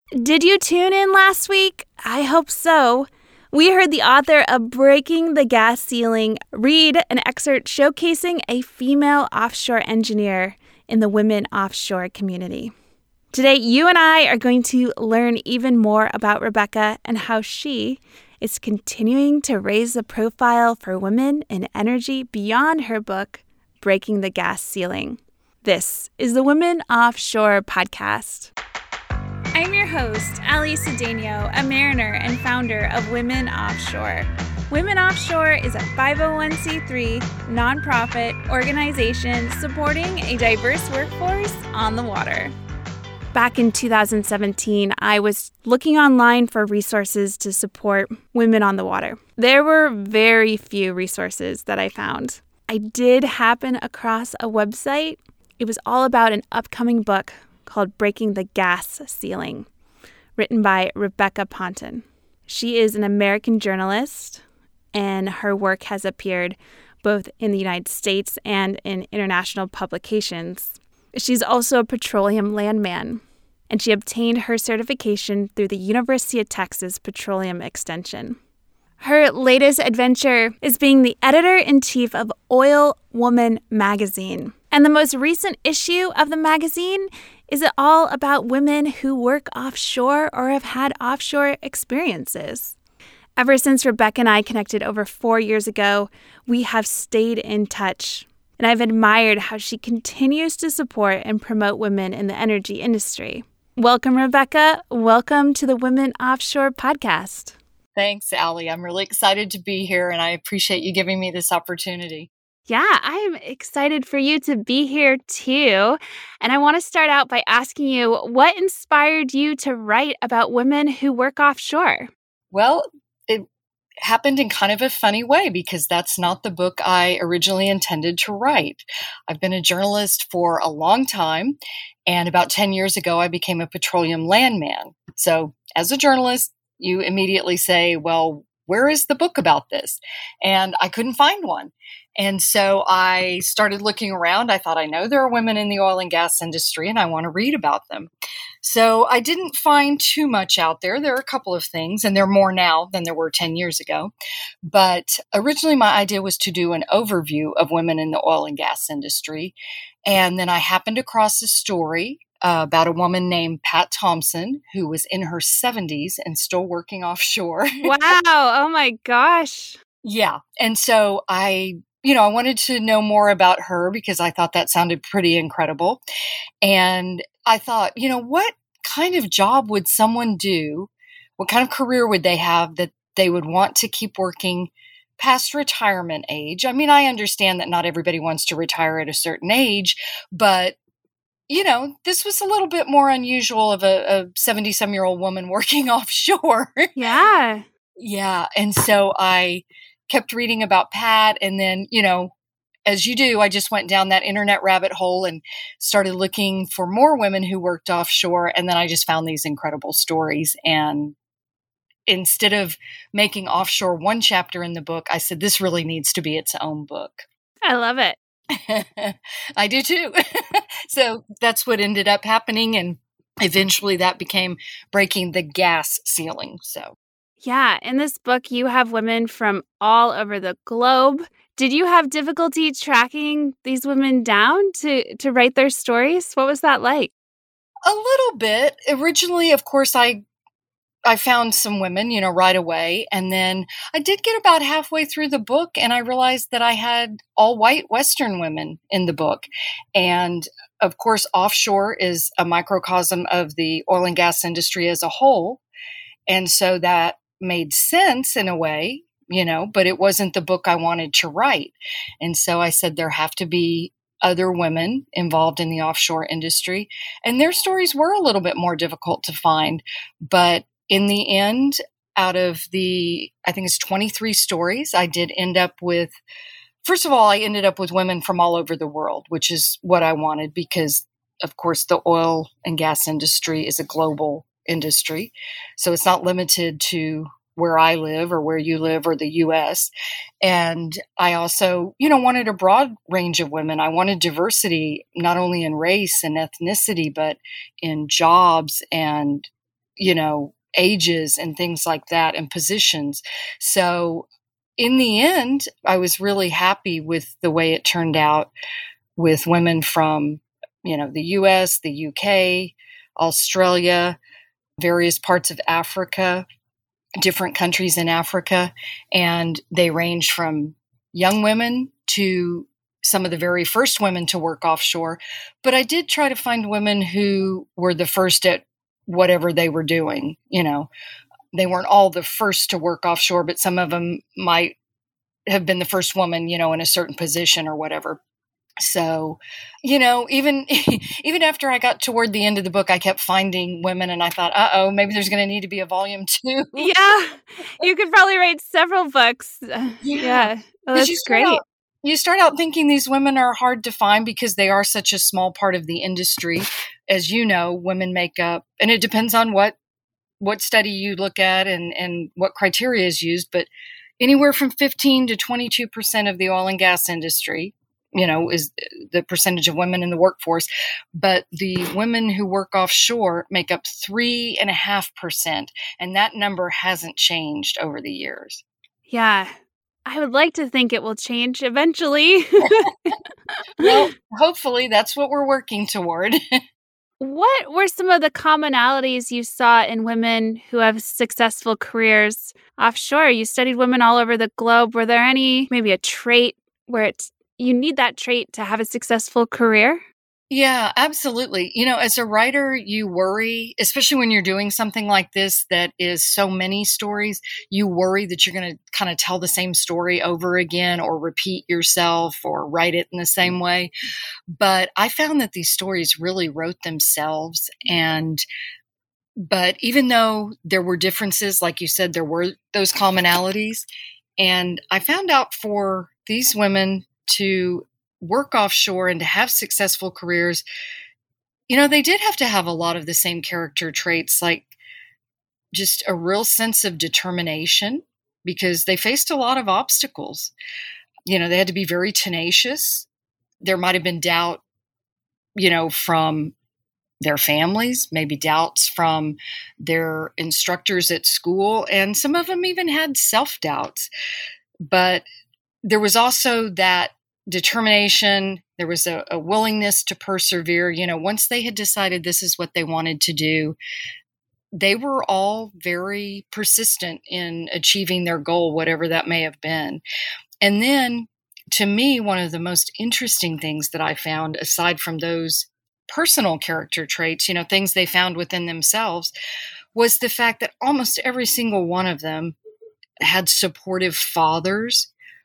Did you tune in last week? I hope so. We heard the author of Breaking the Gas Ceiling read an excerpt showcasing a female offshore engineer in the women offshore community. Today, you and I are going to learn even more about Rebecca and how she is continuing to raise the profile for women in energy beyond her book, Breaking the Gas Ceiling. This is the Women Offshore Podcast. I'm your host, Ali Cedeno, a mariner and founder of Women Offshore. Women Offshore is a 501c3 nonprofit organization supporting a diverse workforce on the water. Back in 2017, I was looking online for resources to support women on the water. There were very few resources that I found. I did happen across a website. It was all about an upcoming book called Breaking the Gas Ceiling, written by Rebecca Ponton. She is an American journalist, and her work has appeared both in the United States and in international publications. She's also a petroleum landman, and she obtained her certification through the University of Texas Petroleum Extension. Her latest adventure is being the editor-in-chief of Oil Woman magazine. And the most recent issue of the magazine is all about women who work offshore or have had offshore experiences. Ever since Rebecca and I connected over 4 years ago, we have stayed in touch. And I've admired how she continues to support and promote women in the energy industry. Welcome, Rebecca. Welcome to the Women Offshore Podcast. Thanks, Ali. I'm really excited to be here, and I appreciate you giving me this opportunity. Yeah, I'm excited for you to be here too. And I want to start out by asking you, what inspired you to write about women who work offshore? Well, it happened in kind of a funny way because that's not the book I originally intended to write. I've been a journalist for a long time, and about 10 years ago, I became a petroleum landman. So as a journalist, you immediately say, well, where is the book about this? And I couldn't find one. And so I started looking around. I thought, I know there are women in the oil and gas industry, and I want to read about them. So I didn't find too much out there. There are a couple of things, and there are more now than there were 10 years ago. But originally, my idea was to do an overview of women in the oil and gas industry. And then I happened across a story about a woman named Pat Thompson, who was in her 70s and still working offshore. Wow. Oh, my gosh. Yeah. And so I wanted to know more about her because I thought that sounded pretty incredible. And I thought, what kind of job would someone do? What kind of career would they have that they would want to keep working past retirement age? I mean, I understand that not everybody wants to retire at a certain age, but this was a little bit more unusual of a 70-some-year-old woman working offshore. Yeah. Yeah. And so I kept reading about Pat. And then, as you do, I just went down that internet rabbit hole and started looking for more women who worked offshore. And then I just found these incredible stories. And instead of making offshore one chapter in the book, I said, this really needs to be its own book. I love it. I do too. So that's what ended up happening. And eventually that became Breaking the Gas Ceiling. So. Yeah, in this book, you have women from all over the globe. Did you have difficulty tracking these women down to write their stories? What was that like? A little bit. Originally, of course, I found some women, right away. And then I did get about halfway through the book and I realized that I had all white Western women in the book. And of course, offshore is a microcosm of the oil and gas industry as a whole. And so that made sense in a way, but it wasn't the book I wanted to write. And so I said there have to be other women involved in the offshore industry. And their stories were a little bit more difficult to find. But in the end, out of I think it's 23 stories, I did end up with, first of all, I ended up with women from all over the world, which is what I wanted because, of course, the oil and gas industry is a global industry. So it's not limited to where I live or where you live or the U.S. And I also, wanted a broad range of women. I wanted diversity, not only in race and ethnicity, but in jobs and, ages and things like that and positions. So in the end, I was really happy with the way it turned out with women from, the US, the UK, Australia, various parts of Africa, different countries in Africa. And they range from young women to some of the very first women to work offshore. But I did try to find women who were the first at whatever they were doing. They weren't all the first to work offshore, but some of them might have been the first woman, in a certain position or whatever. So, even after I got toward the end of the book, I kept finding women and I thought, maybe there's going to need to be a volume 2. Yeah. You could probably write several books. Yeah. Oh, that's great. You start out thinking these women are hard to find because they are such a small part of the industry. As you know, women make up, and it depends on what study you look at and what criteria is used, but anywhere from 15 to 22% of the oil and gas industry, is the percentage of women in the workforce. But the women who work offshore make up 3.5%. And that number hasn't changed over the years. Yeah. I would like to think it will change eventually. Well, hopefully that's what we're working toward. What were some of the commonalities you saw in women who have successful careers offshore? You studied women all over the globe. Were there maybe a trait where you need that trait to have a successful career? Yeah, absolutely. As a writer, you worry, especially when you're doing something like this that is so many stories, you worry that you're going to kind of tell the same story over again or repeat yourself or write it in the same way. But I found that these stories really wrote themselves. But even though there were differences, like you said, there were those commonalities. And I found out for these women to work offshore and to have successful careers, they did have to have a lot of the same character traits, like just a real sense of determination, because they faced a lot of obstacles. They had to be very tenacious. There might have been doubt, from their families, maybe doubts from their instructors at school, and some of them even had self-doubts. But there was also that determination. There was a willingness to persevere. Once they had decided this is what they wanted to do, they were all very persistent in achieving their goal, whatever that may have been. And then, to me, one of the most interesting things that I found, aside from those personal character traits, things they found within themselves, was the fact that almost every single one of them had supportive fathers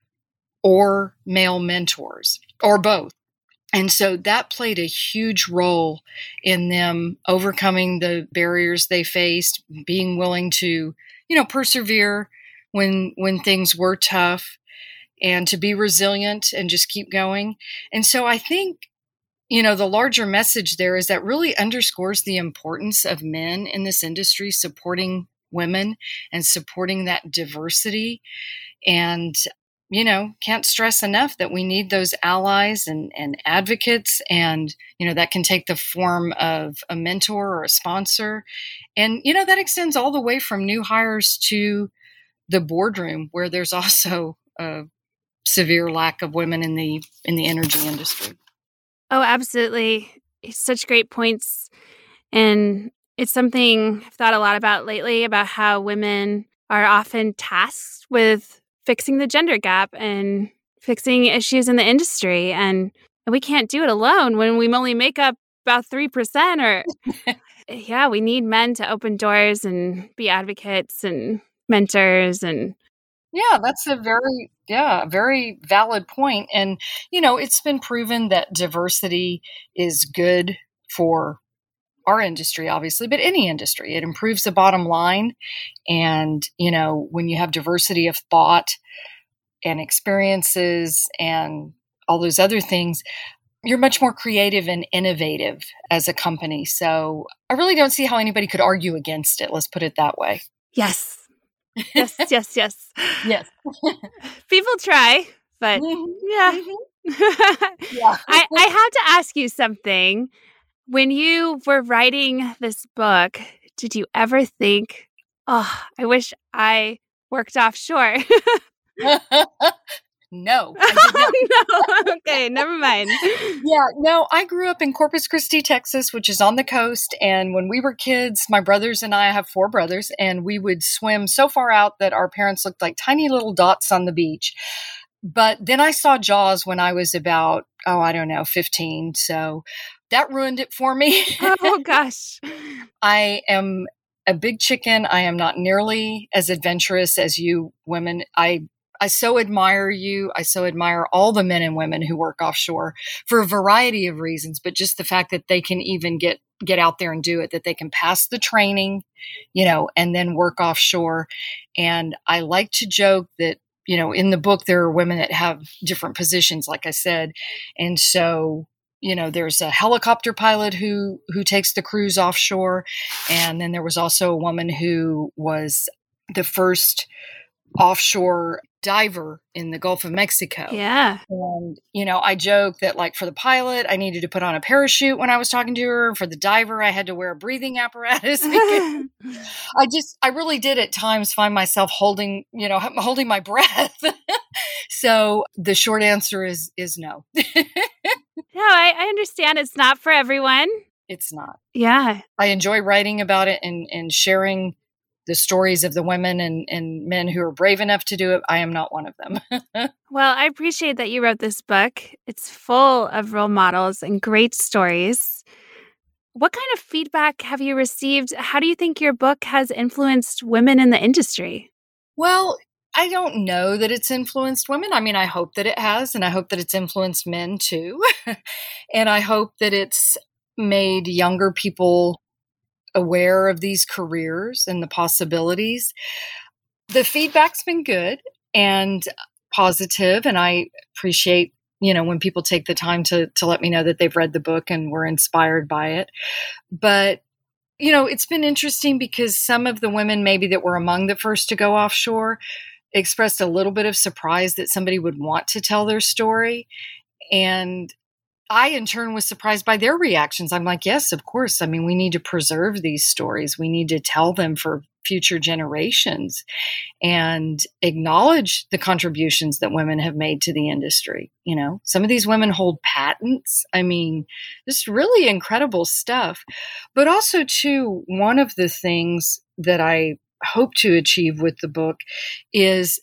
or male mentors, or both. And so that played a huge role in them overcoming the barriers they faced, being willing to, persevere when things were tough, and to be resilient and just keep going. And so I think, the larger message there is that really underscores the importance of men in this industry supporting women and supporting that diversity. And can't stress enough that we need those allies and advocates. And, that can take the form of a mentor or a sponsor. And, that extends all the way from new hires to the boardroom, where there's also a severe lack of women in the energy industry. Oh, absolutely. Such great points. And it's something I've thought a lot about lately, about how women are often tasked with fixing the gender gap and fixing issues in the industry. And we can't do it alone when we only make up about 3%. Yeah, we need men to open doors and be advocates and mentors. And yeah, that's a very valid point. And, it's been proven that diversity is good for our industry, obviously, but any industry. It improves the bottom line. And, when you have diversity of thought and experiences and all those other things, you're much more creative and innovative as a company. So I really don't see how anybody could argue against it. Let's put it that way. Yes. Yes. Yes. People try, but yeah. Yeah. I have to ask you something. When you were writing this book, did you ever think, oh, I wish I worked offshore? No, I did not. Oh, no. Okay, never mind. Yeah, no, I grew up in Corpus Christi, Texas, which is on the coast. And when we were kids, my brothers and I have 4 brothers, and we would swim so far out that our parents looked like tiny little dots on the beach. But then I saw Jaws when I was about, 15. So that ruined it for me. Oh, gosh. I am a big chicken. I am not nearly as adventurous as you women. I so admire you. I so admire all the men and women who work offshore for a variety of reasons, but just the fact that they can even get out there and do it, that they can pass the training, and then work offshore. And I like to joke that, in the book, there are women that have different positions, like I said. And so, there's a helicopter pilot who takes the crews offshore. And then there was also a woman who was the first offshore diver in the Gulf of Mexico. Yeah. And, I joke that like for the pilot, I needed to put on a parachute when I was talking to her. For the diver, I had to wear a breathing apparatus. I really did at times find myself holding my breath. So the short answer is no. No, I understand it's not for everyone. It's not. Yeah. I enjoy writing about it and sharing the stories of the women and men who are brave enough to do it. I am not one of them. Well, I appreciate that you wrote this book. It's full of role models and great stories. What kind of feedback have you received? How do you think your book has influenced women in the industry? Well, I don't know that it's influenced women. I mean, I hope that it has, and I hope that it's influenced men too. And I hope that it's made younger people aware of these careers and the possibilities. The feedback's been good and positive, and I appreciate, when people take the time to let me know that they've read the book and were inspired by it. But, it's been interesting because some of the women maybe that were among the first to go offshore expressed a little bit of surprise that somebody would want to tell their story. And I, in turn, was surprised by their reactions. I'm like, yes, of course. I mean, we need to preserve these stories. We need to tell them for future generations and acknowledge the contributions that women have made to the industry. Some of these women hold patents. I mean, just really incredible stuff. But also, too, one of the things that I hope to achieve with the book is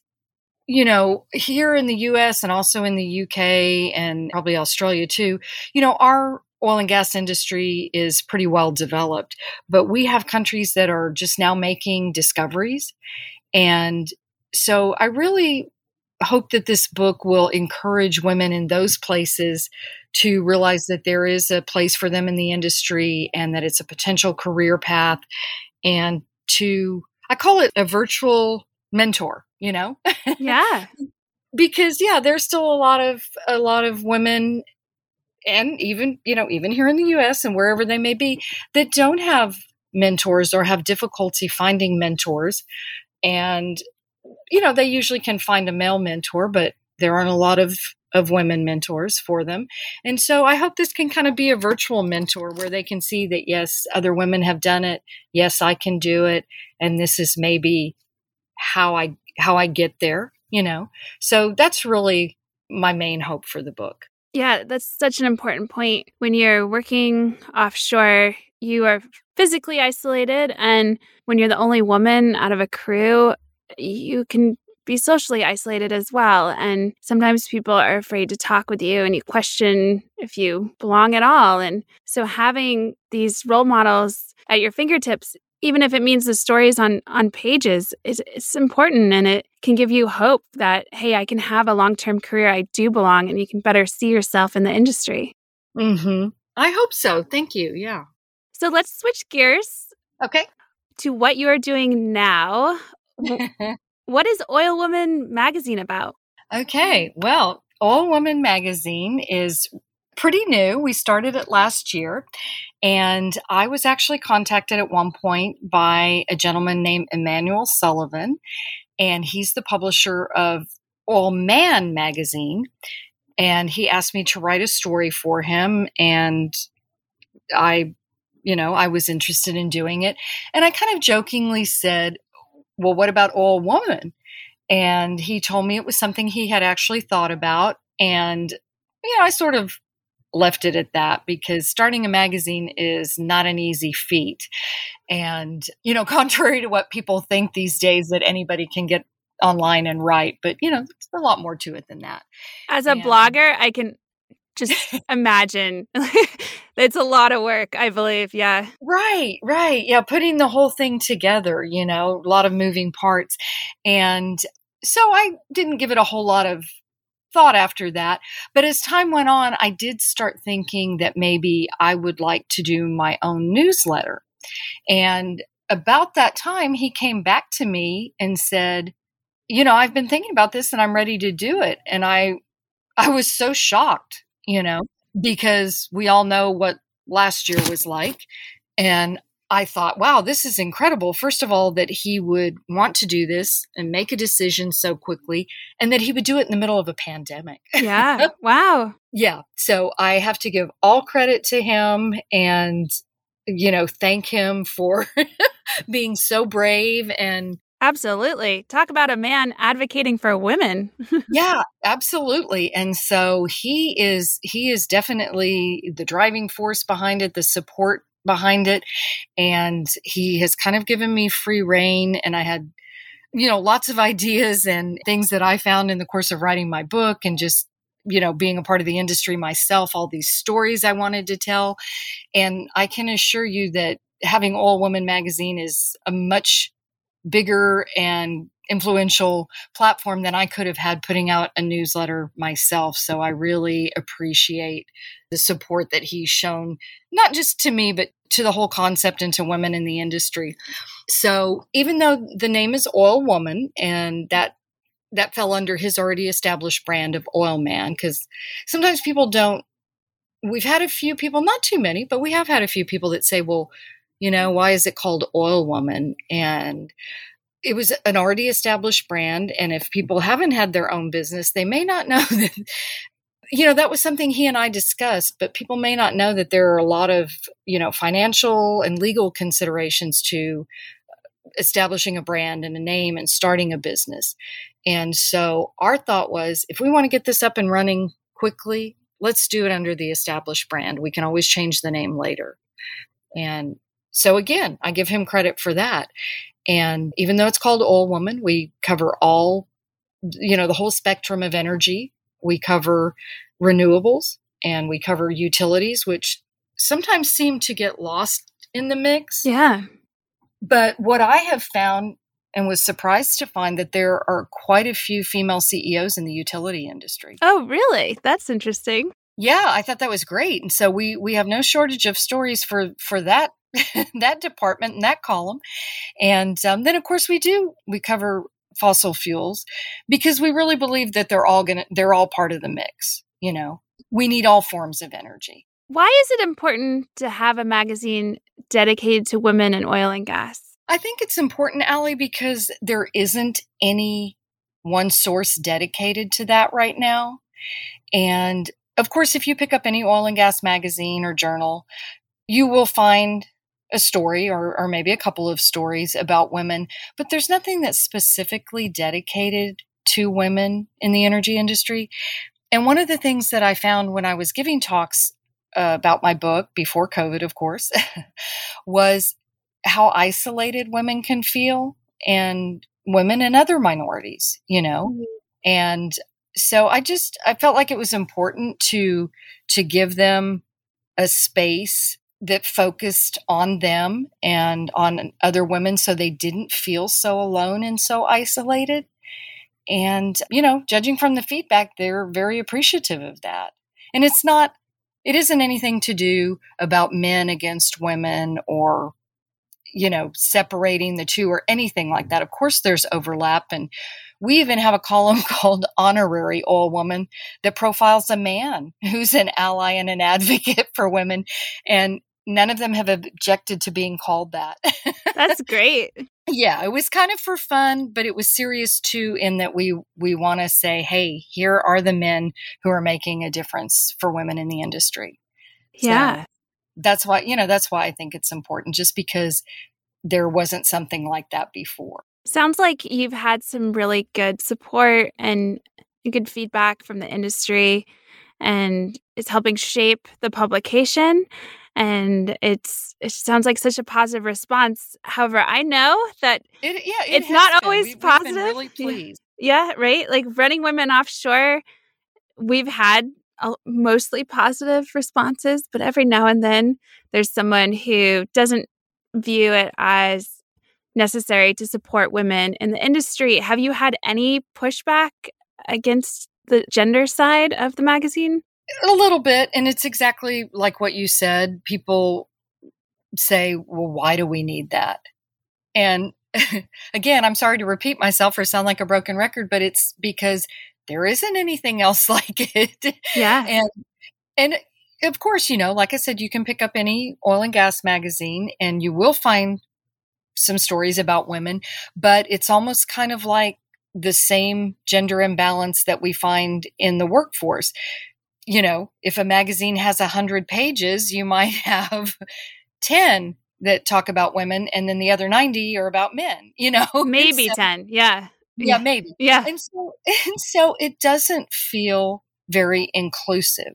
here in the US and also in the UK and probably Australia too, our oil and gas industry is pretty well developed, but we have countries that are just now making discoveries. And so I really hope that this book will encourage women in those places to realize that there is a place for them in the industry and that it's a potential career path, and I call it a virtual mentor, Yeah. Because there's still a lot of women, and even here in the US and wherever they may be, that don't have mentors or have difficulty finding mentors. And they usually can find a male mentor, but there aren't a lot of women mentors for them. And so I hope this can kind of be a virtual mentor where they can see that, yes, other women have done it. Yes, I can do it. And this is maybe how I get there, So that's really my main hope for the book. Yeah, that's such an important point. When you're working offshore, you are physically isolated. And when you're the only woman out of a crew, you can be socially isolated as well. And sometimes people are afraid to talk with you and you question if you belong at all. And so having these role models at your fingertips, even if it means the stories on pages, it's important, and it can give you hope that, hey, I can have a long-term career. I do belong, and you can better see yourself in the industry. Mm-hmm. I hope so. Thank you. Yeah. So let's switch gears. Okay. To what you are doing now. What is Oil Woman Magazine about? Okay. Well, Oil Woman Magazine is pretty new. We started it last year, and I was actually contacted at one point by a gentleman named Emmanuel Sullivan, and he's the publisher of Oil Man Magazine, and he asked me to write a story for him, and I I was interested in doing it. And I kind of jokingly said, well, what about All Woman? And he told me it was something he had actually thought about. And, I sort of left it at that because starting a magazine is not an easy feat. And, contrary to what people think these days that anybody can get online and write, but, there's a lot more to it than that. As a blogger, I can just imagine. It's a lot of work, I believe. Yeah. Right. Yeah. Putting the whole thing together, a lot of moving parts. And so I didn't give it a whole lot of thought after that. But as time went on, I did start thinking that maybe I would like to do my own newsletter. And about that time, he came back to me and said, I've been thinking about this and I'm ready to do it. And I was so shocked, because we all know what last year was like. And I thought, wow, this is incredible. First of all, that he would want to do this and make a decision so quickly, and that he would do it in the middle of a pandemic. Yeah. Wow. Yeah. So I have to give all credit to him and, thank him for being so brave and absolutely. Talk about a man advocating for women. Yeah, absolutely. And so he is definitely the driving force behind it, the support behind it. And he has kind of given me free rein. And I had, lots of ideas and things that I found in the course of writing my book and just, being a part of the industry myself, all these stories I wanted to tell. And I can assure you that having All Woman magazine is a much bigger and influential platform than I could have had putting out a newsletter myself. So I really appreciate the support that he's shown, not just to me, but to the whole concept and to women in the industry. So even though the name is Oil Woman, and that fell under his already established brand of Oil Man, because sometimes people don't, we've had a few people, not too many, but we have had a few people that say, well, why is it called Oil Woman? And it was an already established brand. And if people haven't had their own business, they may not know that, that was something he and I discussed, but people may not know that there are a lot of, financial and legal considerations to establishing a brand and a name and starting a business. And so our thought was, if we want to get this up and running quickly, let's do it under the established brand. We can always change the name later. And so again, I give him credit for that. And even though it's called All Woman, we cover all, the whole spectrum of energy. We cover renewables and we cover utilities, which sometimes seem to get lost in the mix. Yeah. But what I have found and was surprised to find that there are quite a few female CEOs in the utility industry. Oh, really? That's interesting. Yeah, I thought that was great. And so we have no shortage of stories for that that department and that column. And then, of course, we cover fossil fuels because we really believe that they're all part of the mix. We need all forms of energy. Why is it important to have a magazine dedicated to women in oil and gas? I think it's important, Allie, because there isn't any one source dedicated to that right now. And of course, if you pick up any oil and gas magazine or journal, you will find a story or maybe a couple of stories about women, but there's nothing that's specifically dedicated to women in the energy industry. And one of the things that I found when I was giving talks about my book, before COVID, of course, was how isolated women can feel, and women and other minorities, Mm-hmm. And so I felt like it was important to give them a space that focused on them and on other women so they didn't feel so alone and so isolated. And, judging from the feedback, they're very appreciative of that. And it isn't anything to do about men against women or, separating the two or anything like that. Of course, there's overlap. And we even have a column called Honorary Oil Woman that profiles a man who's an ally and an advocate for women. And none of them have objected to being called that. That's great. Yeah, it was kind of for fun, but it was serious too, in that we want to say, hey, here are the men who are making a difference for women in the industry. Yeah. that's why I think it's important, just because there wasn't something like that before. Sounds like you've had some really good support and good feedback from the industry, and it's helping shape the publication. And it sounds like such a positive response. However, I know that it's not always positive. We've been really pleased. Yeah, right? Like Running Women Offshore, we've had mostly positive responses, but every now and then there's someone who doesn't view it as necessary to support women in the industry. Have you had any pushback against the gender side of the magazine? A little bit. And it's exactly like what you said. People say, well, why do we need that? And again, I'm sorry to repeat myself or sound like a broken record, but it's because there isn't anything else like it. Yeah. And of course, like I said, you can pick up any oil and gas magazine and you will find some stories about women, but it's almost kind of like the same gender imbalance that we find in the workforce. If a magazine has 100 pages, you might have 10 that talk about women, and then the other 90 are about men, Maybe 10. Yeah. Yeah, maybe. Yeah. And so it doesn't feel very inclusive,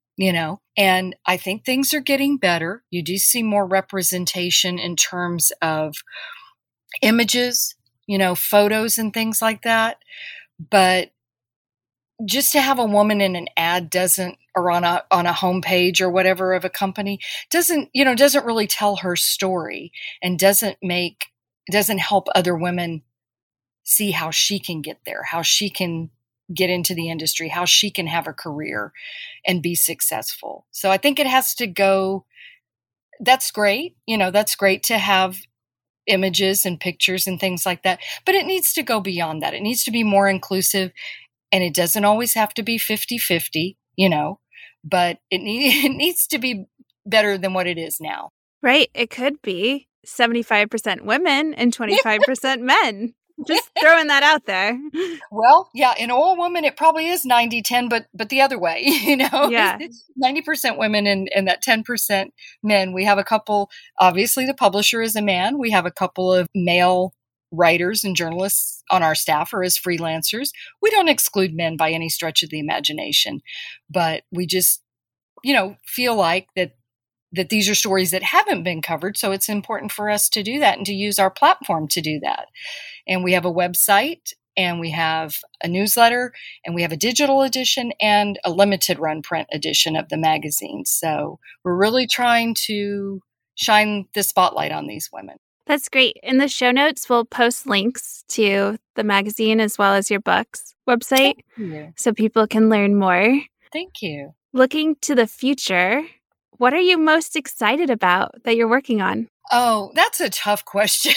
and I think things are getting better. You do see more representation in terms of images, photos and things like that. But just to have a woman in an ad or on a homepage or whatever of a company doesn't really tell her story, and doesn't help other women see how she can get there, how she can get into the industry, how she can have a career and be successful. So I think it has to go. That's great. That's great to have images and pictures and things like that, but it needs to go beyond that. It needs to be more inclusive. And it doesn't always have to be 50-50, but it needs to be better than what it is now. Right. It could be 75% women and 25% men. Just throwing that out there. Well, yeah, in Oil Woman, it probably is 90-10, but the other way, Yeah. 90% women and that 10% men. We have a couple, obviously the publisher is a man. We have a couple of male writers and journalists on our staff or as freelancers. We don't exclude men by any stretch of the imagination, but we just, feel like that these are stories that haven't been covered. So it's important for us to do that and to use our platform to do that. And we have a website, and we have a newsletter, and we have a digital edition and a limited run print edition of the magazine. So we're really trying to shine the spotlight on these women. That's great. In the show notes, we'll post links to the magazine as well as your book's website so people can learn more. Thank you. Looking to the future, what are you most excited about that you're working on? Oh, that's a tough question.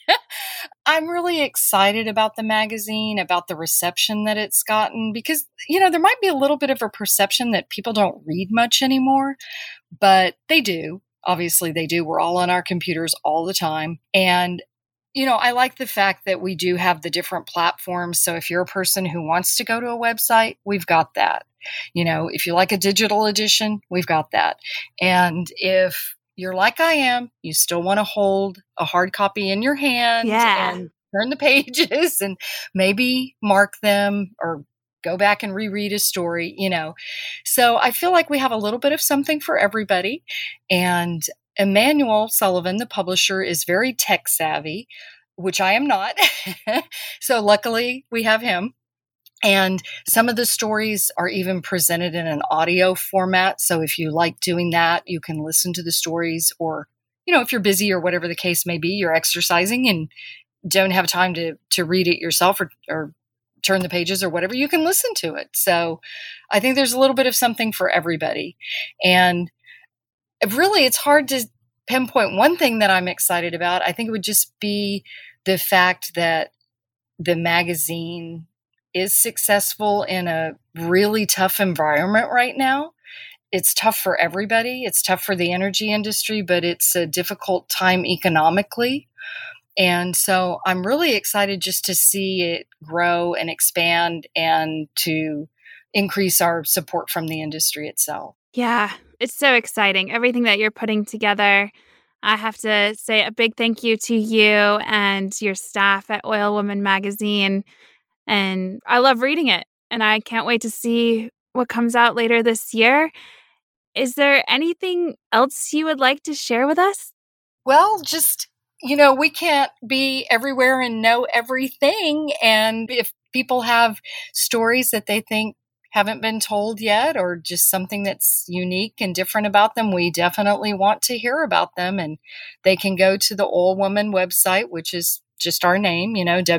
I'm really excited about the magazine, about the reception that it's gotten, because, there might be a little bit of a perception that people don't read much anymore, but they do. Obviously, they do. We're all on our computers all the time. And, I like the fact that we do have the different platforms. So if you're a person who wants to go to a website, we've got that. If you like a digital edition, we've got that. And if you're like I am, you still want to hold a hard copy in your hand and turn the pages and maybe mark them or go back and reread a story, So I feel like we have a little bit of something for everybody. And Emmanuel Sullivan, the publisher, is very tech savvy, which I am not. So luckily we have him. And some of the stories are even presented in an audio format. So if you like doing that, you can listen to the stories, or, if you're busy or whatever the case may be, you're exercising and don't have time to read it yourself or turn the pages or whatever, you can listen to it. So I think there's a little bit of something for everybody. And really, it's hard to pinpoint one thing that I'm excited about. I think it would just be the fact that the magazine is successful in a really tough environment right now. It's tough for everybody. It's tough for the energy industry, but it's a difficult time economically. And so I'm really excited just to see it grow and expand and to increase our support from the industry itself. Yeah. It's so exciting, everything that you're putting together. I have to say a big thank you to you and your staff at Oil Woman Magazine. And I love reading it, and I can't wait to see what comes out later this year. Is there anything else you would like to share with us? Well, just, we can't be everywhere and know everything. And if people have stories that they think haven't been told yet, or just something that's unique and different about them, we definitely want to hear about them. And they can go to the Oil Woman website, which is just our name,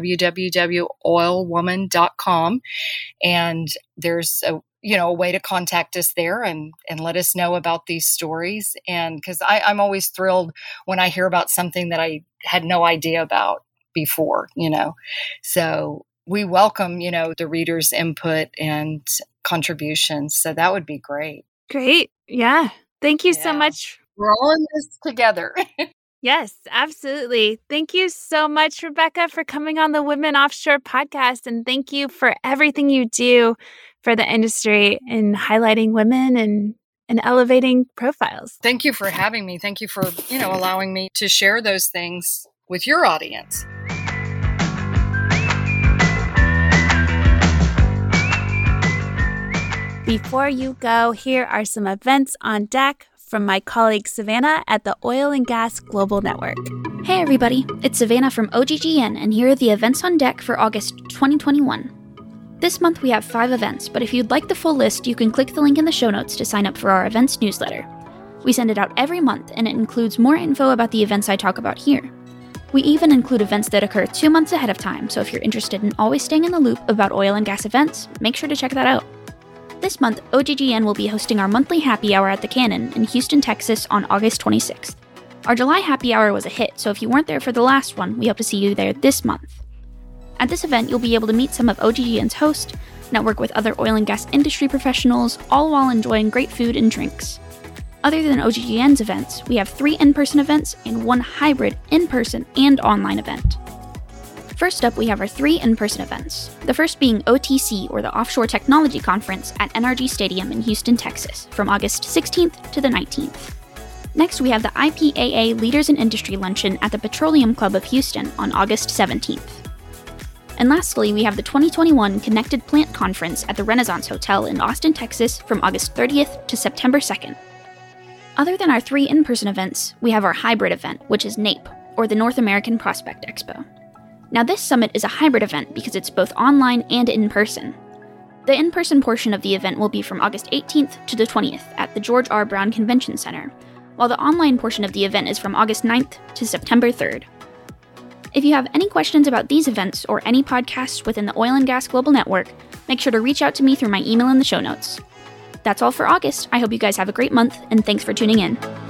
www.oilwoman.com. And there's a way to contact us there and let us know about these stories. And because I'm always thrilled when I hear about something that I had no idea about before, So we welcome, the readers' input and contributions. So that would be great. Great. Yeah. Thank you so much. We're all in this together. Yes, absolutely. Thank you so much, Rebecca, for coming on the Women Offshore podcast. And thank you for everything you do for the industry in highlighting women and elevating profiles. Thank you for having me. Thank you for, allowing me to share those things with your audience. Before you go, here are some events on deck from my colleague Savannah at the Oil and Gas Global Network. Hey everybody, it's Savannah from OGGN, and here are the events on deck for August 2021. This month we have 5 events, but if you'd like the full list, you can click the link in the show notes to sign up for our events newsletter. We send it out every month, and it includes more info about the events I talk about here. We even include events that occur 2 months ahead of time, so if you're interested in always staying in the loop about oil and gas events, make sure to check that out. This month, OGGN will be hosting our monthly happy hour at the Cannon in Houston, Texas on August 26th. Our July happy hour was a hit, so if you weren't there for the last one, we hope to see you there this month. At this event, you'll be able to meet some of OGGN's hosts, network with other oil and gas industry professionals, all while enjoying great food and drinks. Other than OGGN's events, we have 3 in-person events and 1 hybrid in-person and online event. First up, we have our 3 in-person events. The first being OTC, or the Offshore Technology Conference, at NRG Stadium in Houston, Texas, from August 16th to the 19th. Next, we have the IPAA Leaders in Industry Luncheon at the Petroleum Club of Houston on August 17th. And lastly, we have the 2021 Connected Plant Conference at the Renaissance Hotel in Austin, Texas, from August 30th to September 2nd. Other than our 3 in-person events, we have our hybrid event, which is NAPE, or the North American Prospect Expo. Now this summit is a hybrid event because it's both online and in-person. The in-person portion of the event will be from August 18th to the 20th at the George R. Brown Convention Center, while the online portion of the event is from August 9th to September 3rd. If you have any questions about these events or any podcasts within the Oil and Gas Global Network, make sure to reach out to me through my email in the show notes. That's all for August. I hope you guys have a great month, and thanks for tuning in.